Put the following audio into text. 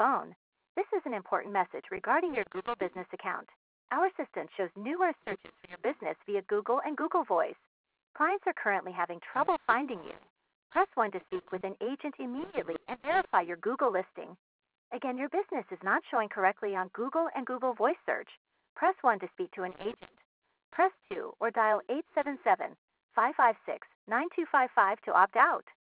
phone. This is an important message regarding your Google Business account. Our assistant shows numerous searches for your business via Google and Google Voice. Clients are currently having trouble finding you. Press 1 to speak with an agent immediately and verify your Google listing. Again, your business is not showing correctly on Google and Google Voice search. Press 1 to speak to an agent. Press 2 or dial 877-556-9255 to opt out.